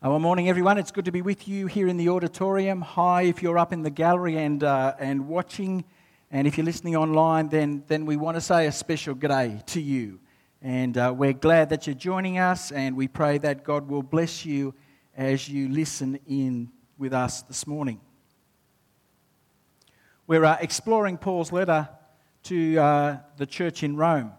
Well, morning, everyone. It's good to be with you here in the auditorium. Hi, if you're up in the gallery and watching, and if you're listening online, then we want to say a special g'day to you. And we're glad that you're joining us, and we pray that God will bless you as you listen in with us this morning. We're exploring Paul's letter to the church in Rome.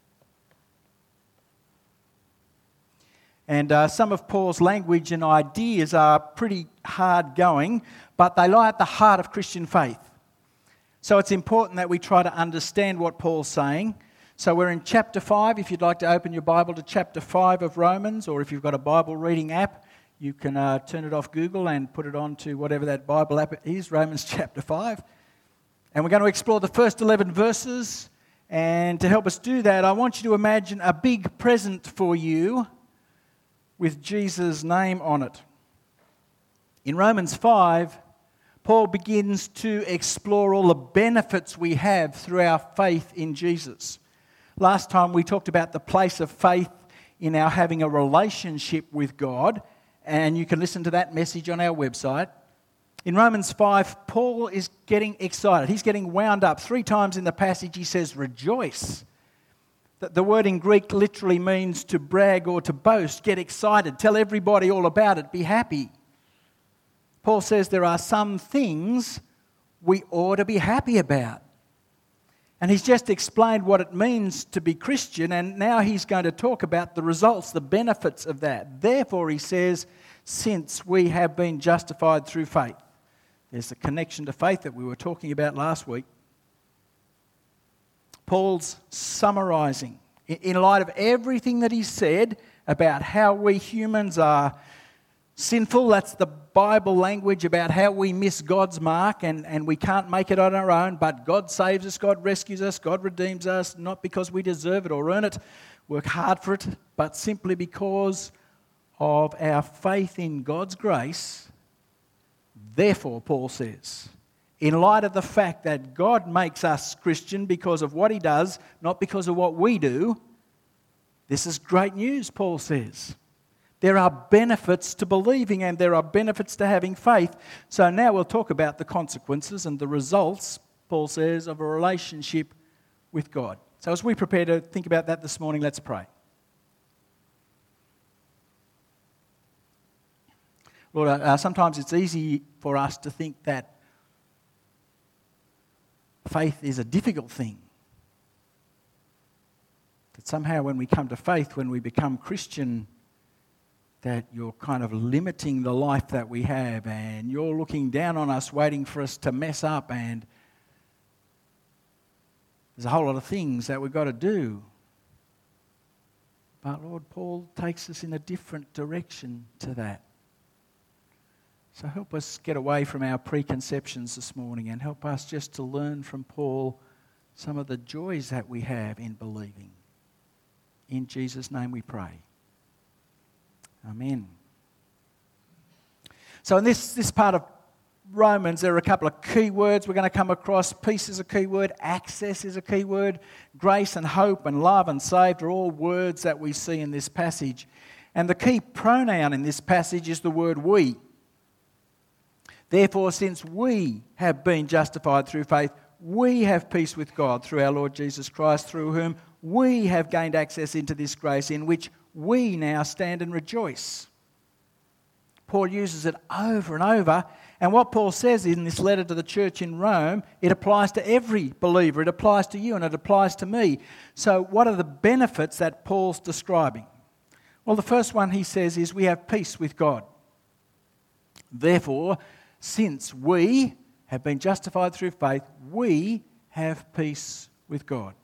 And some of Paul's language and ideas are pretty hard going, but they lie at the heart of Christian faith. So it's important that we try to understand what Paul's saying. So we're in chapter 5. If you'd like to open your Bible to chapter 5 of Romans, or if you've got a Bible reading app, you can turn it off Google and put it on to whatever that Bible app is, Romans chapter 5. And we're going to explore the first 11 verses. And to help us do that, I want you to imagine a big present for you with Jesus' name on it. In Romans 5, Paul begins to explore all the benefits we have through our faith in Jesus. Last time we talked about the place of faith in our having a relationship with God, and you can listen to that message on our website. In Romans 5, Paul is getting excited. He's getting wound up. 3 times in the passage he says, rejoice. The word in Greek literally means to brag or to boast, get excited, tell everybody all about it, be happy. Paul says there are some things we ought to be happy about. And he's just explained what it means to be Christian, and now he's going to talk about the results, the benefits of that. Therefore, he says, since we have been justified through faith. There's the connection to faith that we were talking about last week. Paul's summarising, in light of everything that he said about how we humans are sinful. That's the Bible language about how we miss God's mark and we can't make it on our own, but God saves us, God rescues us, God redeems us, not because we deserve it or earn it, work hard for it, but simply because of our faith in God's grace. Therefore, Paul says, in light of the fact that God makes us Christian because of what he does, not because of what we do, this is great news, Paul says. There are benefits to believing and there are benefits to having faith. So now we'll talk about the consequences and the results, Paul says, of a relationship with God. So as we prepare to think about that this morning, let's pray. Lord, sometimes it's easy for us to think that faith is a difficult thing. That somehow when we come to faith, when we become Christian, that you're kind of limiting the life that we have and you're looking down on us, waiting for us to mess up, and there's a whole lot of things that we've got to do. But Lord, Paul takes us in a different direction to that. So help us get away from our preconceptions this morning and help us just to learn from Paul some of the joys that we have in believing. In Jesus' name we pray. Amen. So in this part of Romans, there are a couple of key words we're going to come across. Peace is a key word. Access is a key word. Grace and hope and love and saved are all words that we see in this passage. And the key pronoun in this passage is the word we. Therefore, since we have been justified through faith, we have peace with God through our Lord Jesus Christ, through whom we have gained access into this grace in which we now stand and rejoice. Paul uses it over and over, and what Paul says in this letter to the church in Rome, it applies to every believer. It applies to you and it applies to me. So what are the benefits that Paul's describing? Well, the first one he says is we have peace with God. Therefore, since we have been justified through faith, we have peace with God.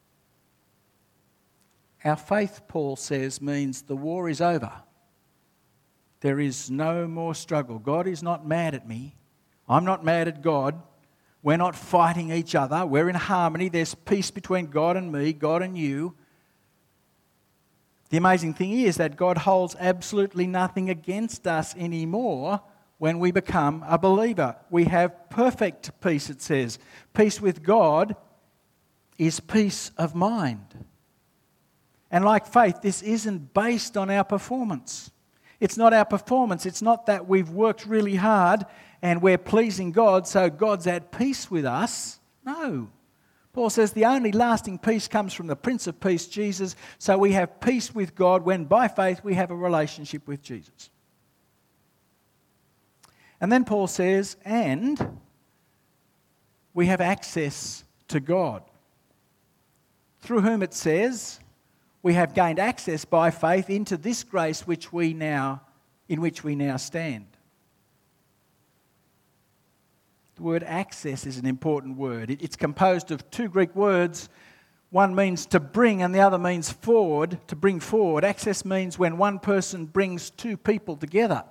Our faith, Paul says, means the war is over. There is no more struggle. God is not mad at me. I'm not mad at God. We're not fighting each other. We're in harmony. There's peace between God and me, God and you. The amazing thing is that God holds absolutely nothing against us anymore. When we become a believer, we have perfect peace, it says. Peace with God is peace of mind. And like faith, this isn't based on our performance. It's not our performance. It's not that we've worked really hard and we're pleasing God, so God's at peace with us. No. Paul says the only lasting peace comes from the Prince of Peace, Jesus, so we have peace with God when by faith we have a relationship with Jesus. And then Paul says, and we have access to God, through whom it says, we have gained access by faith into this grace in which we now stand. The word access is an important word. It's composed of two Greek words. One means to bring and the other means forward, to bring forward. Access means when one person brings two people together.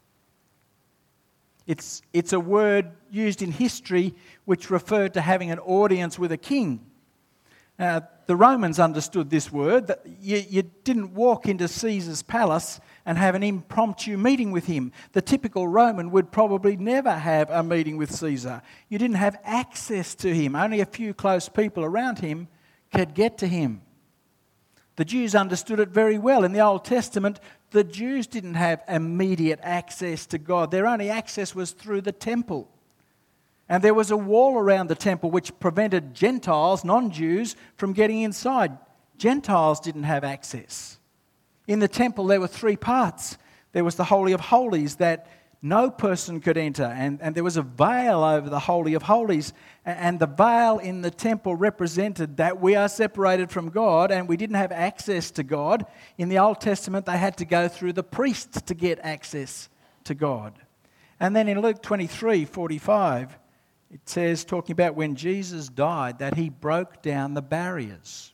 It's a word used in history which referred to having an audience with a king. The Romans understood this word, that you didn't walk into Caesar's palace and have an impromptu meeting with him. The typical Roman would probably never have a meeting with Caesar. You didn't have access to him. Only a few close people around him could get to him. The Jews understood it very well. In the Old Testament, the Jews didn't have immediate access to God. Their only access was through the temple. And there was a wall around the temple which prevented Gentiles, non-Jews, from getting inside. Gentiles didn't have access. In the temple there were three parts. There was the Holy of Holies that no person could enter, and there was a veil over the Holy of Holies. And the veil in the temple represented that we are separated from God and we didn't have access to God. In the Old Testament they had to go through the priests to get access to God. And then in Luke 23:45, it says, talking about when Jesus died, that he broke down the barriers.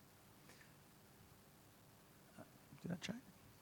Did that change?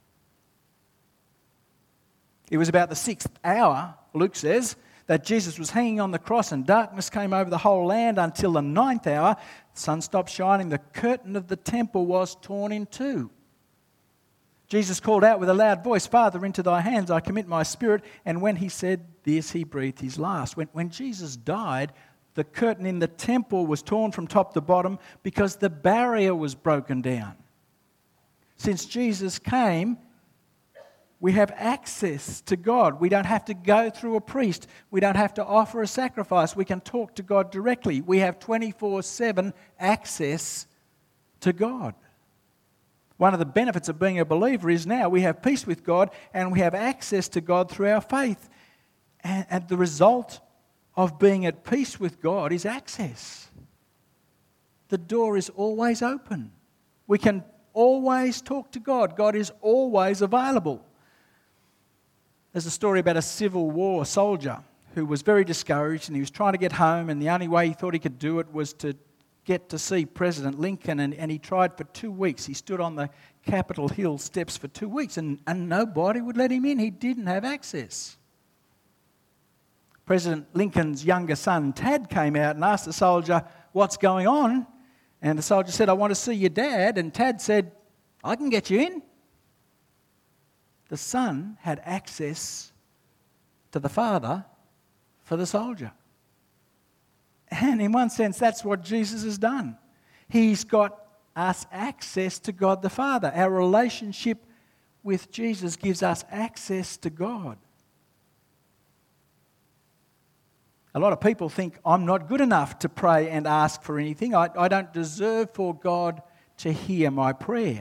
It was about the 6th hour, Luke says, that Jesus was hanging on the cross and darkness came over the whole land until the 9th hour. The sun stopped shining. The curtain of the temple was torn in two. Jesus called out with a loud voice, "Father, into thy hands I commit my spirit." And when he said this, he breathed his last. When Jesus died, the curtain in the temple was torn from top to bottom because the barrier was broken down. Since Jesus came, we have access to God. We don't have to go through a priest. We don't have to offer a sacrifice. We can talk to God directly. We have 24/7 access to God. One of the benefits of being a believer is now we have peace with God and we have access to God through our faith. And the result of being at peace with God is access. The door is always open. We can always talk to God. God is always available. There's a story about a Civil War soldier who was very discouraged and he was trying to get home, and the only way he thought he could do it was to get to see President Lincoln, and he tried for 2 weeks. He stood on the Capitol Hill steps for 2 weeks and nobody would let him in. He didn't have access. President Lincoln's younger son, Tad, came out and asked the soldier, "What's going on?" And the soldier said, "I want to see your dad." And Tad said, "I can get you in." The son had access to the father for the soldier. And in one sense, that's what Jesus has done. He's got us access to God the Father. Our relationship with Jesus gives us access to God. A lot of people think I'm not good enough to pray and ask for anything. I don't deserve for God to hear my prayer.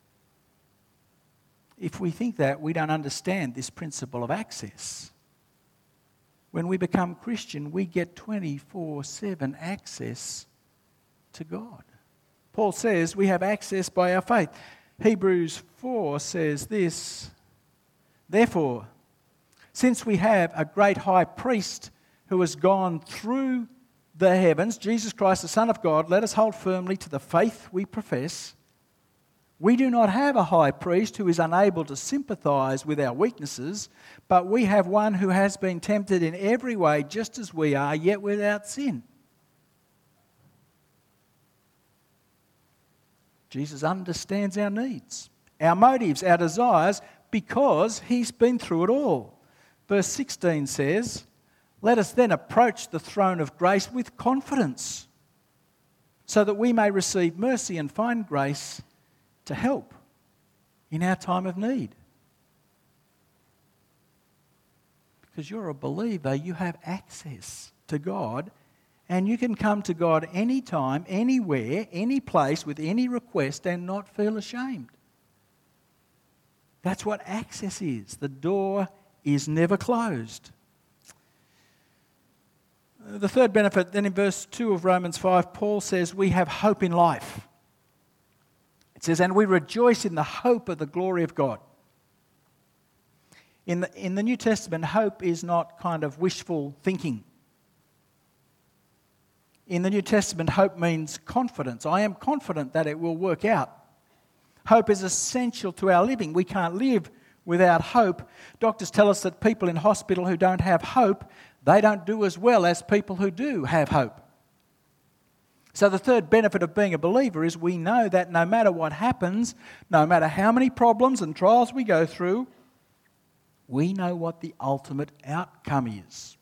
If we think that, we don't understand this principle of access. When we become Christian, we get 24/7 access to God. Paul says we have access by our faith. Hebrews 4 says this, "Therefore, since we have a great high priest who has gone through the heavens, Jesus Christ, the Son of God, let us hold firmly to the faith we profess. We do not have a high priest who is unable to sympathize with our weaknesses, but we have one who has been tempted in every way just as we are, yet without sin." Jesus understands our needs, our motives, our desires, because he's been through it all. Verse 16 says, "Let us then approach the throne of grace with confidence, so that we may receive mercy and find grace to help in our time of need." Because you're a believer, you have access to God, and you can come to God anytime, anywhere, any place, with any request and not feel ashamed. That's what access is. The door is never closed. The third benefit, then in verse 2 of Romans 5, Paul says we have hope in life. It says, and we rejoice in the hope of the glory of God. In the New Testament, hope is not kind of wishful thinking. In the New Testament, hope means confidence. I am confident that it will work out. Hope is essential to our living. We can't live without hope. Doctors tell us that people in hospital who don't have hope, they don't do as well as people who do have hope. So the third benefit of being a believer is we know that no matter what happens, no matter how many problems and trials we go through, we know what the ultimate outcome is.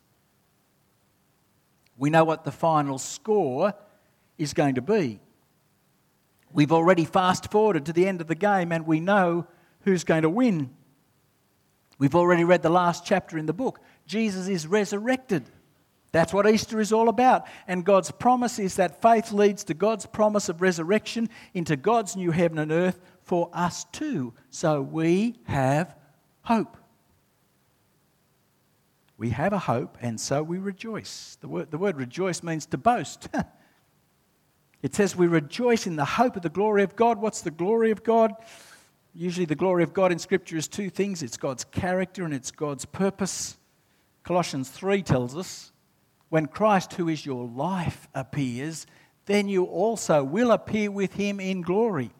We know what the final score is going to be. We've already fast-forwarded to the end of the game and we know who's going to win. We've already read the last chapter in the book. Jesus is resurrected. That's what Easter is all about. And God's promise is that faith leads to God's promise of resurrection into God's new heaven and earth for us too. So we have hope. We have a hope, and so we rejoice. The word rejoice means to boast. It says we rejoice in the hope of the glory of God. What's the glory of God? Usually the glory of God in Scripture is two things. It's God's character and it's God's purpose. Colossians 3 tells us, when Christ, who is your life, appears, then you also will appear with him in glory.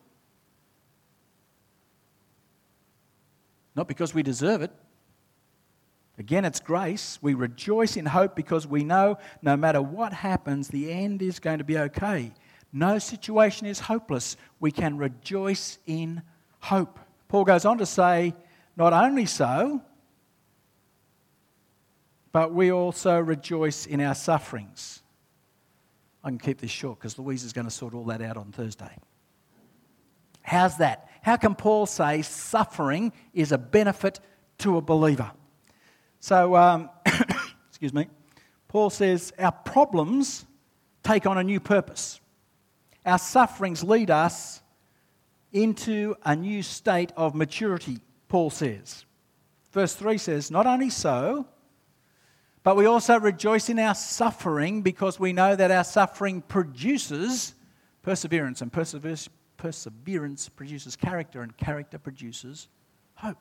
Not because we deserve it. Again, it's grace. We rejoice in hope because we know no matter what happens, the end is going to be okay. No situation is hopeless. We can rejoice in hope. Paul goes on to say, not only so, but we also rejoice in our sufferings. I can keep this short because Louise is going to sort all that out on Thursday. How's that? How can Paul say suffering is a benefit to a believer? So, excuse me, Paul says our problems take on a new purpose. Our sufferings lead us into a new state of maturity, Paul says. Verse 3 says, not only so, but we also rejoice in our suffering because we know that our suffering produces perseverance, and perseverance produces character, and character produces hope.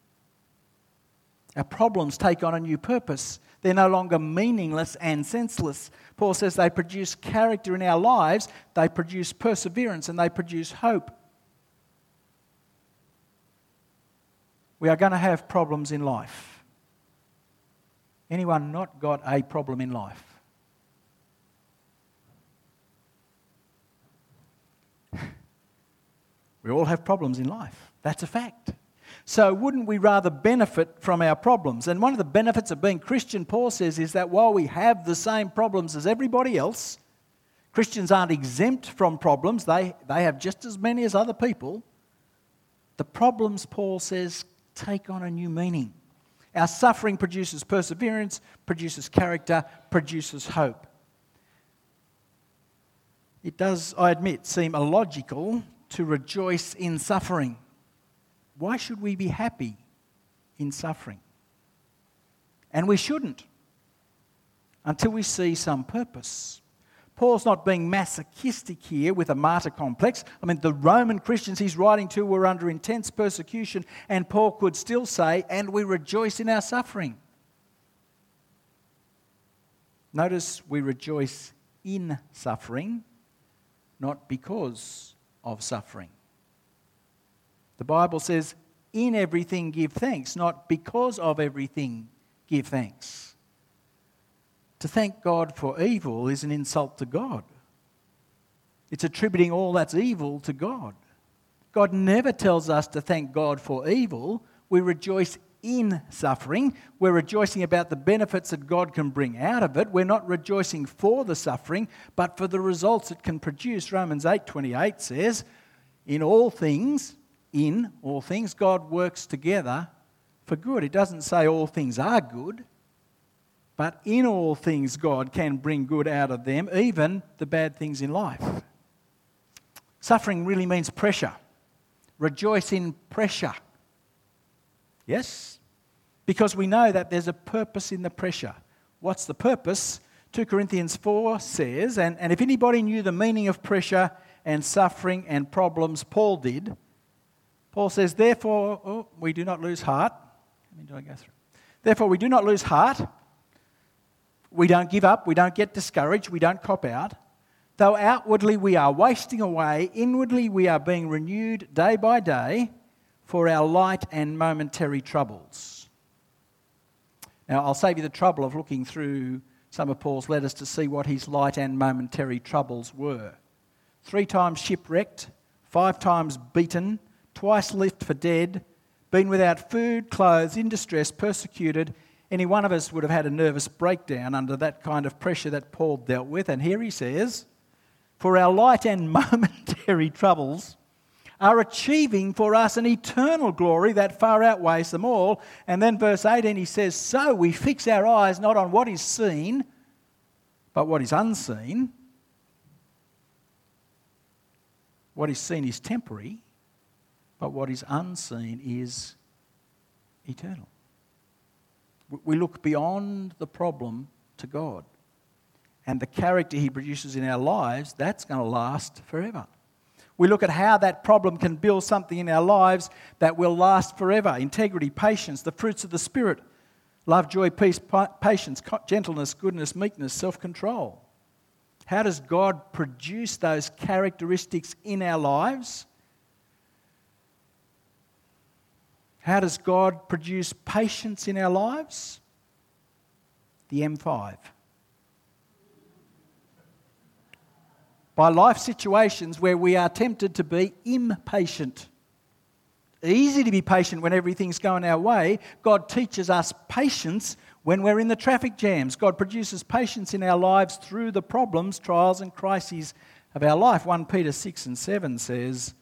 Our problems take on a new purpose. They're no longer meaningless and senseless. Paul says they produce character in our lives, they produce perseverance, and they produce hope. We are going to have problems in life. Anyone not got a problem in life? We all have problems in life. That's a fact. So wouldn't we rather benefit from our problems? And one of the benefits of being Christian, Paul says, is that while we have the same problems as everybody else, Christians aren't exempt from problems. They have just as many as other people. The problems, Paul says, take on a new meaning. Our suffering produces perseverance, produces character, produces hope. It does, I admit, seem illogical to rejoice in suffering. Why should we be happy in suffering? And we shouldn't until we see some purpose. Paul's not being masochistic here with a martyr complex. I mean, the Roman Christians he's writing to were under intense persecution, and Paul could still say, and we rejoice in our suffering. Notice we rejoice in suffering, not because of suffering. The Bible says, in everything give thanks, not because of everything give thanks. To thank God for evil is an insult to God. It's attributing all that's evil to God. God never tells us to thank God for evil. We rejoice in suffering. We're rejoicing about the benefits that God can bring out of it. We're not rejoicing for the suffering, but for the results it can produce. Romans 8:28 says, in all things, God works together for good. It doesn't say all things are good. but in all things God can bring good out of them, even the bad things in life. Suffering really means pressure. Rejoice in pressure. Yes? Because we know that there's a purpose in the pressure. What's the purpose? 2 Corinthians 4 says, and if anybody knew the meaning of pressure and suffering and problems, Paul did. Paul says, therefore, we do not lose heart. Therefore, we do not lose heart. We don't give up. We don't get discouraged. We don't cop out. Though outwardly we are wasting away, inwardly we are being renewed day by day for our light and momentary troubles. Now, I'll save you the trouble of looking through some of Paul's letters to see what his light and momentary troubles were. 3 times shipwrecked, 5 times beaten, twice left for dead, been without food, clothes, in distress, persecuted. Any one of us would have had a nervous breakdown under that kind of pressure that Paul dealt with. And here he says, for our light and momentary troubles are achieving for us an eternal glory that far outweighs them all. And then verse 18 he says, so we fix our eyes not on what is seen, but what is unseen. What is seen is temporary, but what is unseen is eternal. We look beyond the problem to God. And the character he produces in our lives, that's going to last forever. We look at how that problem can build something in our lives that will last forever. Integrity, patience, the fruits of the Spirit. Love, joy, peace, patience, gentleness, goodness, meekness, self-control. How does God produce those characteristics in our lives? How does God produce patience in our lives? The M5. By life situations where we are tempted to be impatient. Easy to be patient when everything's going our way. God teaches us patience when we're in the traffic jams. God produces patience in our lives through the problems, trials and crises of our life. 1 Peter 6 and 7 says,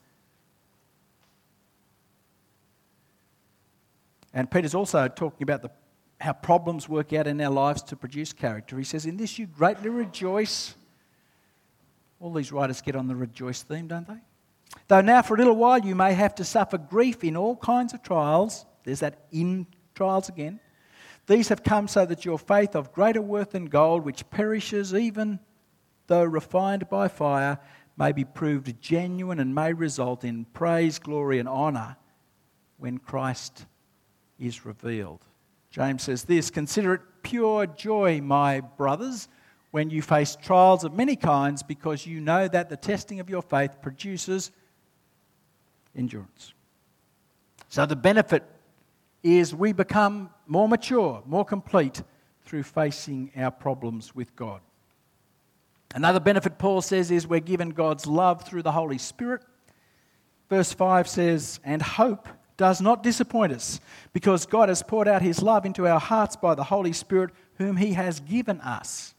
and Peter's also talking about how problems work out in our lives to produce character. He says, in this you greatly rejoice. All these writers get on the rejoice theme, don't they? Though now for a little while you may have to suffer grief in all kinds of trials. There's that in trials again. These have come so that your faith of greater worth than gold, which perishes even though refined by fire, may be proved genuine and may result in praise, glory and honour when Christ is revealed. James says this, consider it pure joy, my brothers, when you face trials of many kinds, because you know that the testing of your faith produces endurance. So the benefit is we become more mature, more complete through facing our problems with God. Another benefit, Paul says, is we're given God's love through the Holy Spirit. Verse 5 says, and hope does not disappoint us, because God has poured out his love into our hearts by the Holy Spirit, whom he has given us.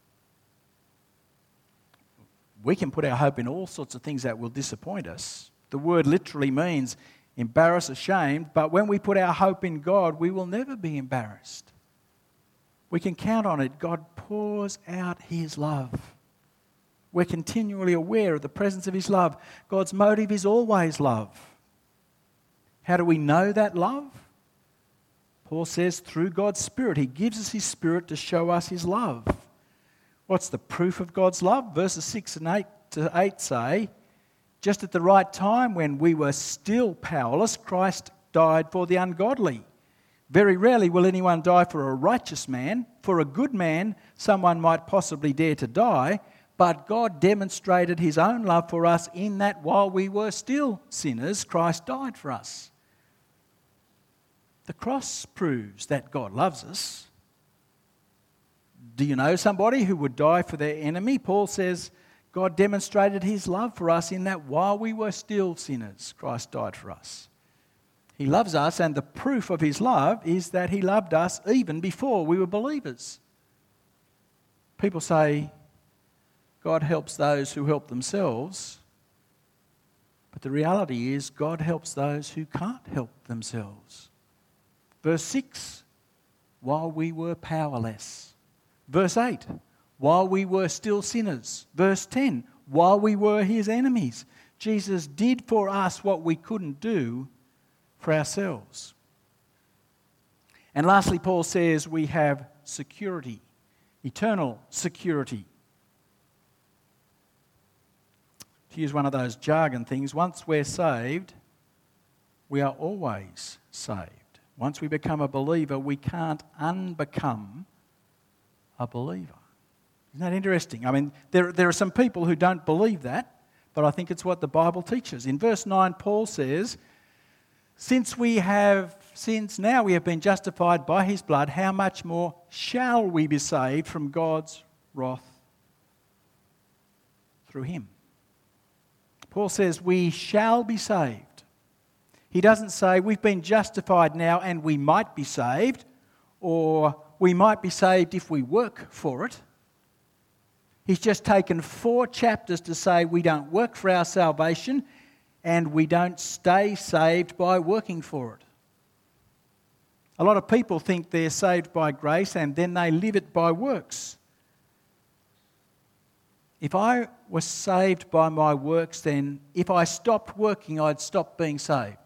We can put our hope in all sorts of things that will disappoint us. The word literally means embarrass, ashamed, but when we put our hope in God, we will never be embarrassed. We can count on it. God pours out his love. We're continually aware of the presence of his love. God's motive is always love. How do we know that love? Paul says through God's Spirit. He gives us his Spirit to show us his love. What's the proof of God's love? Verses 6 and 8 say, just at the right time when we were still powerless, Christ died for the ungodly. Very rarely will anyone die for a righteous man. For a good man, someone might possibly dare to die, but God demonstrated his own love for us in that while we were still sinners, Christ died for us. The cross proves that God loves us. Do you know somebody who would die for their enemy? Paul says God demonstrated his love for us in that while we were still sinners, Christ died for us. He loves us, and the proof of his love is that he loved us even before we were believers. People say God helps those who help themselves, but the reality is God helps those who can't help themselves. Verse 6, while we were powerless. Verse 8, while we were still sinners. Verse 10, while we were his enemies. Jesus did for us what we couldn't do for ourselves. And lastly, Paul says we have security, eternal security. To use one of those jargon things, once we're saved, we are always saved. Once we become a believer, we can't unbecome a believer. Isn't that interesting? I mean, there are some people who don't believe that, but I think it's what the Bible teaches. In verse 9, Paul says, since now we have been justified by his blood, how much more shall we be saved from God's wrath through him? Paul says we shall be saved. He doesn't say we've been justified now and we might be saved, or we might be saved if we work for it. He's just taken 4 chapters to say we don't work for our salvation and we don't stay saved by working for it. A lot of people think they're saved by grace and then they live it by works. If I was saved by my works, then if I stopped working, I'd stop being saved.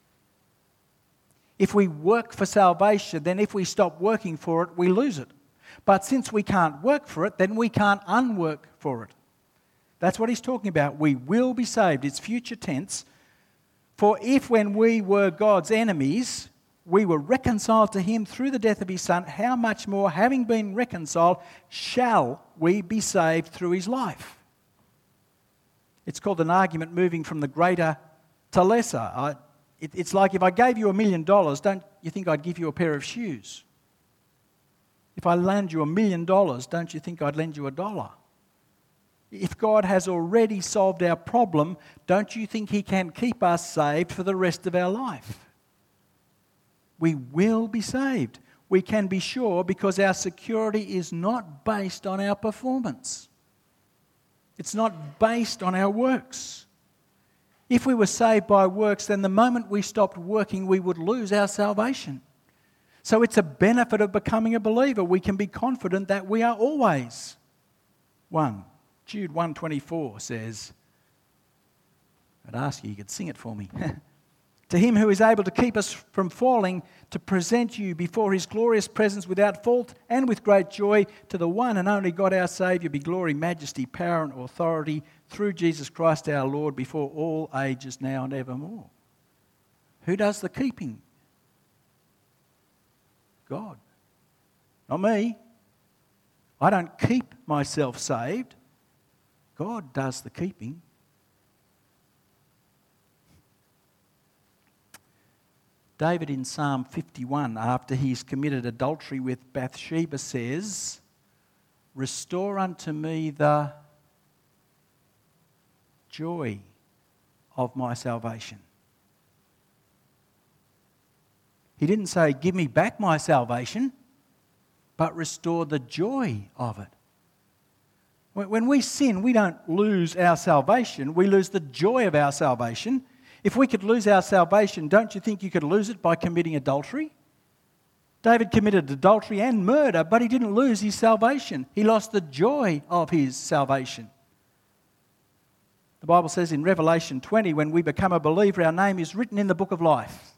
If we work for salvation, then if we stop working for it, we lose it. But since we can't work for it, then we can't unwork for it. That's what he's talking about. We will be saved. It's future tense. For if when we were God's enemies, we were reconciled to him through the death of his Son, how much more, having been reconciled, shall we be saved through his life? It's called an argument moving from the greater to lesser. It's like if I gave you $1 million, don't you think I'd give you a pair of shoes? If I lend you $1 million, don't you think I'd lend you $1? If God has already solved our problem, don't you think he can keep us saved for the rest of our life? We will be saved. We can be sure because our security is not based on our performance. It's not based on our works. If we were saved by works, then the moment we stopped working, we would lose our salvation. So it's a benefit of becoming a believer. We can be confident that we are always one. Jude 1:24 says, I'd ask you could sing it for me. To him who is able to keep us from falling, to present you before his glorious presence without fault and with great joy, to the one and only God our Saviour be glory, majesty, power and authority through Jesus Christ our Lord before all ages now and evermore. Who does the keeping? God. Not me. I don't keep myself saved. God does the keeping. David in Psalm 51, after he's committed adultery with Bathsheba, says, restore unto me the joy of my salvation. He didn't say, give me back my salvation, but restore the joy of it. When we sin, we don't lose our salvation, we lose the joy of our salvation. If we could lose our salvation, don't you think you could lose it by committing adultery? David committed adultery and murder, but he didn't lose his salvation. He lost the joy of his salvation. The Bible says in Revelation 20, when we become a believer, our name is written in the book of life.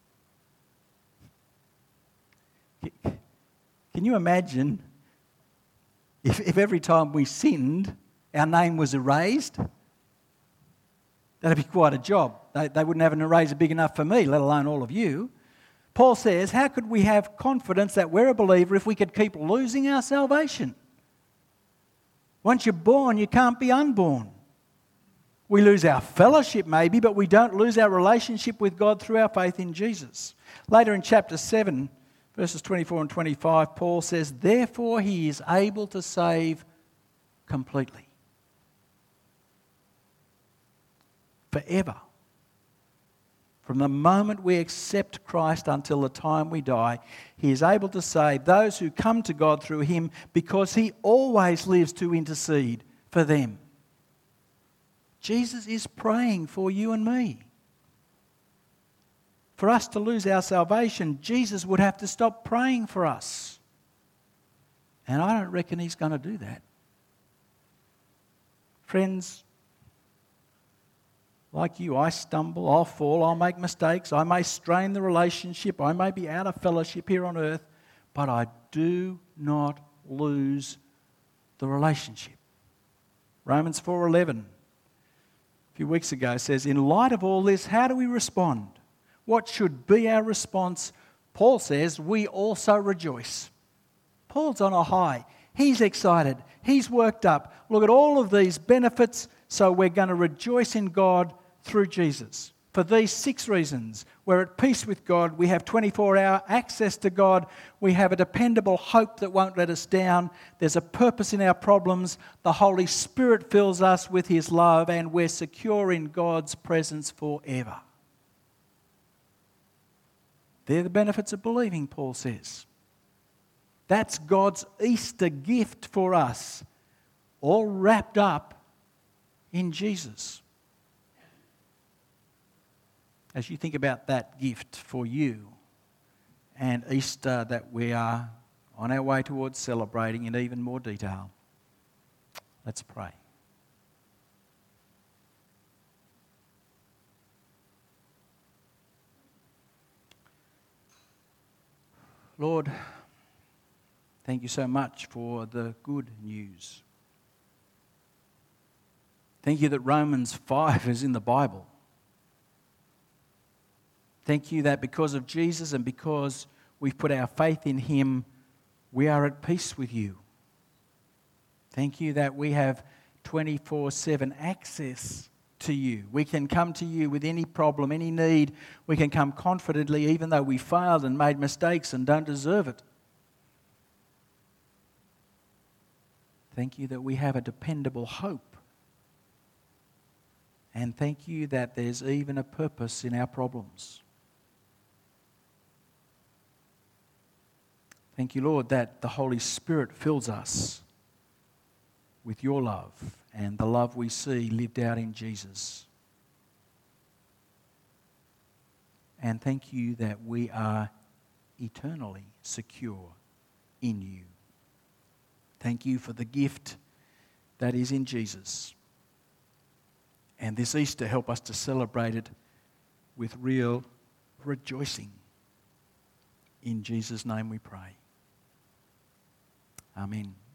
Can you imagine if every time we sinned, our name was erased? That'd be quite a job. They wouldn't have an eraser big enough for me, let alone all of you. Paul says, how could we have confidence that we're a believer if we could keep losing our salvation? Once you're born, you can't be unborn. We lose our fellowship maybe, but we don't lose our relationship with God through our faith in Jesus. Later in chapter 7, verses 24 and 25, Paul says, therefore he is able to save completely. Forever. From the moment we accept Christ until the time we die, he is able to save those who come to God through him because he always lives to intercede for them. Jesus is praying for you and me. For us to lose our salvation, Jesus would have to stop praying for us. And I don't reckon he's going to do that. Friends, like you, I stumble, I'll fall, I'll make mistakes, I may strain the relationship, I may be out of fellowship here on earth, but I do not lose the relationship. Romans 4:11, a few weeks ago, says, in light of all this, how do we respond? What should be our response? Paul says, we also rejoice. Paul's on a high. He's excited. He's worked up. Look at all of these benefits, so we're going to rejoice in God through Jesus. For these 6 reasons, we're at peace with God, we have 24-hour access to God, we have a dependable hope that won't let us down, there's a purpose in our problems, the Holy Spirit fills us with His love, and we're secure in God's presence forever. They're the benefits of believing, Paul says. That's God's Easter gift for us, all wrapped up in Jesus. As you think about that gift for you and Easter that we are on our way towards celebrating in even more detail, let's pray. Lord, thank you so much for the good news. Thank you that Romans 5 is in the Bible. Thank you that because of Jesus and because we've put our faith in Him, we are at peace with you. Thank you that we have 24/7 access to you. We can come to you with any problem, any need. We can come confidently even though we failed and made mistakes and don't deserve it. Thank you that we have a dependable hope. And thank you that there's even a purpose in our problems. Thank you, Lord, that the Holy Spirit fills us with your love and the love we see lived out in Jesus. And thank you that we are eternally secure in you. Thank you for the gift that is in Jesus. And this Easter, help us to celebrate it with real rejoicing. In Jesus' name we pray. Amen.